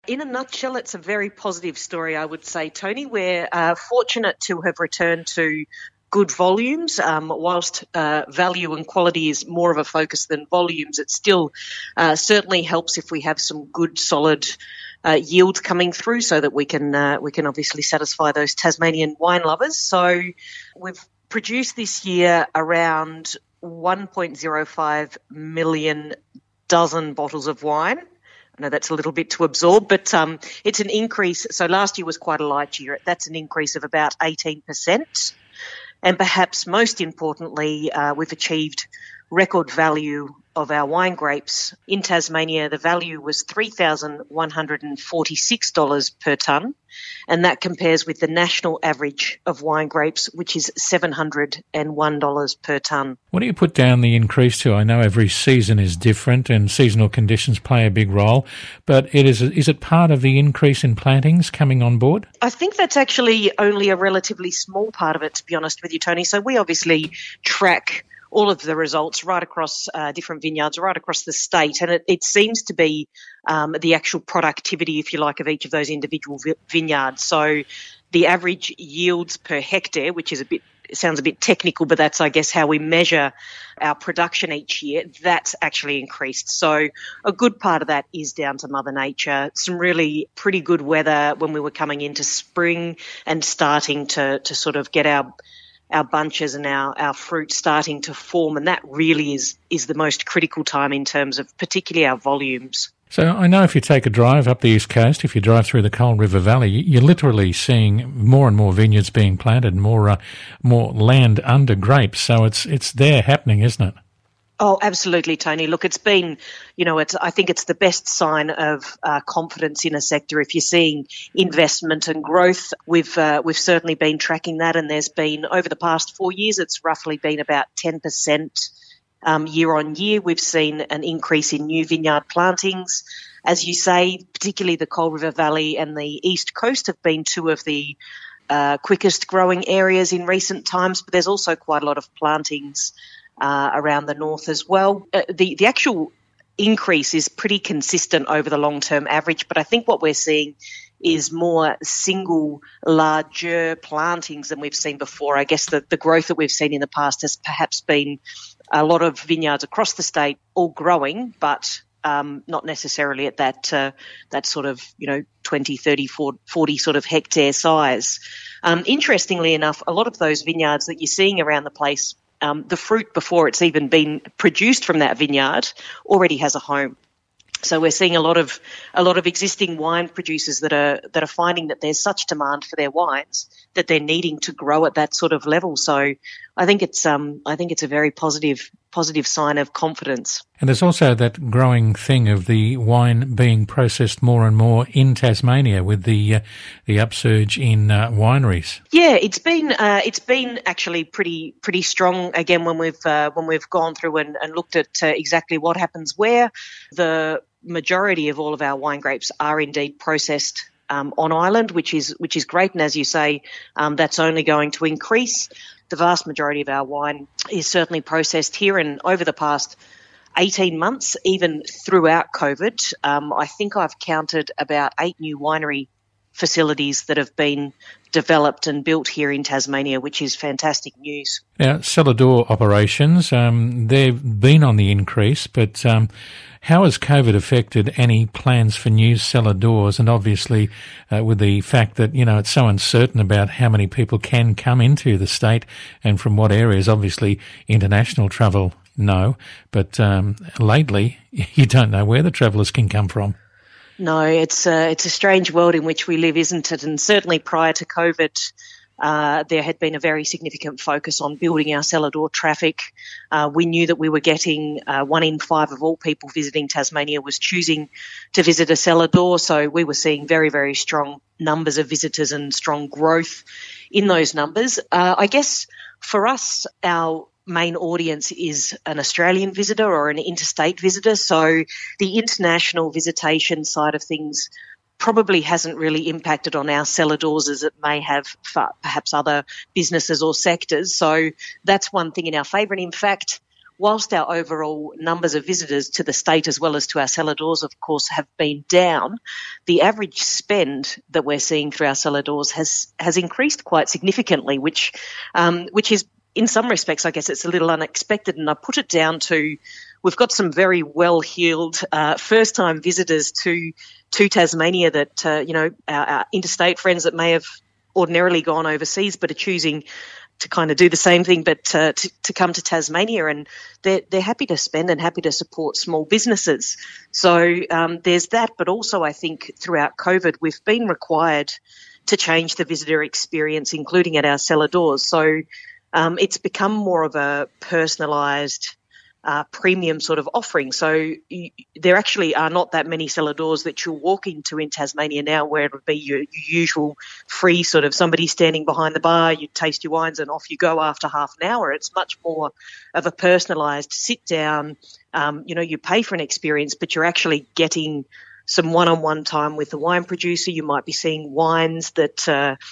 In a nutshell, it's a very positive story, I would say, Tony. We're fortunate to have returned to good volumes. Whilst value and quality is more of a focus than volumes, it still certainly helps if we have some good, solid yields coming through so that we can obviously satisfy those Tasmanian wine lovers. So we've produced this year around 1.05 million dozen bottles of wine. I know that's a little bit to absorb, but it's an increase. So last year was quite a light year. That's an increase of about 18%. And perhaps most importantly, we've achieved record value of our wine grapes. In Tasmania, the value was $3,146 per tonne, and that compares with the national average of wine grapes, which is $701 per tonne. What do you put down the increase to? I know every season is different and seasonal conditions play a big role, but is it part of the increase in plantings coming on board? I think that's actually only a relatively small part of it, to be honest with you, Tony. So we obviously track all of the results right across different vineyards, right across the state. And it seems to be the actual productivity, if you like, of each of those individual vineyards. So the average yields per hectare, which is it sounds a bit technical, but that's, I guess, how we measure our production each year, that's actually increased. So a good part of that is down to Mother Nature. Some really pretty good weather when we were coming into spring and starting to sort of get our bunches and our fruit starting to form, and that really is the most critical time in terms of particularly our volumes. So I know if you take a drive up the East Coast, if you drive through the Coal River Valley, you're literally seeing more and more vineyards being planted, more land under grapes. So it's there happening, isn't it? Oh, absolutely, Tony. Look, it's been, I think it's the best sign of confidence in a sector. If you're seeing investment and growth, we've certainly been tracking that, and there's been, over the past 4 years, it's roughly been about 10% year on year. We've seen an increase in new vineyard plantings. As you say, particularly the Coal River Valley and the East Coast have been two of the quickest growing areas in recent times, but there's also quite a lot of plantings around the north as well. The actual increase is pretty consistent over the long-term average, but I think what we're seeing is more single, larger plantings than we've seen before. I guess the growth that we've seen in the past has perhaps been a lot of vineyards across the state all growing, but not necessarily at that sort of 20, 30, 40 sort of hectare size. Interestingly enough, a lot of those vineyards that you're seeing around the place, the fruit before it's even been produced from that vineyard already has a home. So we're seeing a lot of existing wine producers that are finding that there's such demand for their wines that they're needing to grow at that sort of level. So I think it's a very positive sign of confidence. And there's also that growing thing of the wine being processed more and more in Tasmania with the upsurge in wineries. Yeah, it's been actually pretty strong again when we've gone through and looked at exactly what happens where. The majority of all of our wine grapes are indeed processed on island, which is great, and as you say, that's only going to increase. The vast majority of our wine is certainly processed here, and over the past 18 months, even throughout COVID, I think I've counted about 8 new winery facilities that have been developed and built here in Tasmania, which is fantastic news. Now, cellar door operations, they've been on the increase, but how has COVID affected any plans for new cellar doors? And obviously, with the fact that, it's so uncertain about how many people can come into the state and from what areas, obviously international travel, no. But lately, you don't know where the travellers can come from. No, it's a strange world in which we live, isn't it? And certainly prior to COVID, there had been a very significant focus on building our cellar door traffic. We knew that we were getting 1 in 5 of all people visiting Tasmania was choosing to visit a cellar door. So we were seeing very, very strong numbers of visitors and strong growth in those numbers. I guess for us, our main audience is an Australian visitor or an interstate visitor. So the international visitation side of things probably hasn't really impacted on our cellar doors as it may have for perhaps other businesses or sectors. So that's one thing in our favour. And in fact, whilst our overall numbers of visitors to the state as well as to our cellar doors, of course, have been down, the average spend that we're seeing through our cellar doors has increased quite significantly, which is, in some respects, I guess it's a little unexpected. And I put it down to we've got some very well-heeled first-time visitors to Tasmania that, our interstate friends that may have ordinarily gone overseas but are choosing to kind of do the same thing but to come to Tasmania, and they're happy to spend and happy to support small businesses. So there's that, but also I think throughout COVID we've been required to change the visitor experience, including at our cellar doors. So it's become more of a personalised premium sort of offering. So there actually are not that many cellar doors that you'll walk into in Tasmania now where it would be your usual free sort of somebody standing behind the bar, you taste your wines and off you go after half an hour. It's much more of a personalised sit down, you pay for an experience, but you're actually getting some one-on-one time with the wine producer. You might be seeing wines that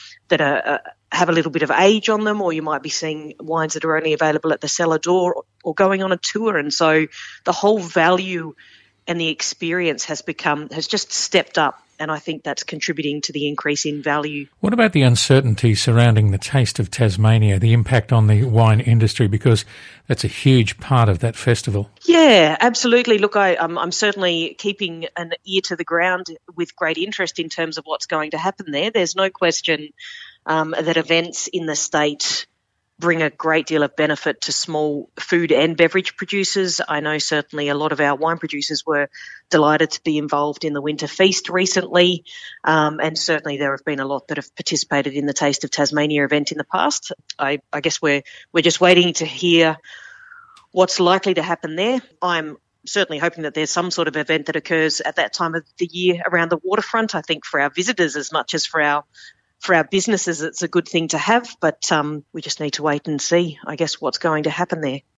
have a little bit of age on them, or you might be seeing wines that are only available at the cellar door or going on a tour. And so the whole value and the experience has just stepped up. And I think that's contributing to the increase in value. What about the uncertainty surrounding the Taste of Tasmania, the impact on the wine industry, because that's a huge part of that festival? Yeah, absolutely. Look, I'm certainly keeping an ear to the ground with great interest in terms of what's going to happen there. There's no question that events in the state bring a great deal of benefit to small food and beverage producers. I know certainly a lot of our wine producers were delighted to be involved in the Winter Feast recently, and certainly there have been a lot that have participated in the Taste of Tasmania event in the past. I guess we're just waiting to hear what's likely to happen there. I'm certainly hoping that there's some sort of event that occurs at that time of the year around the waterfront. I think for our visitors as much as for our businesses, it's a good thing to have, but we just need to wait and see, I guess, what's going to happen there.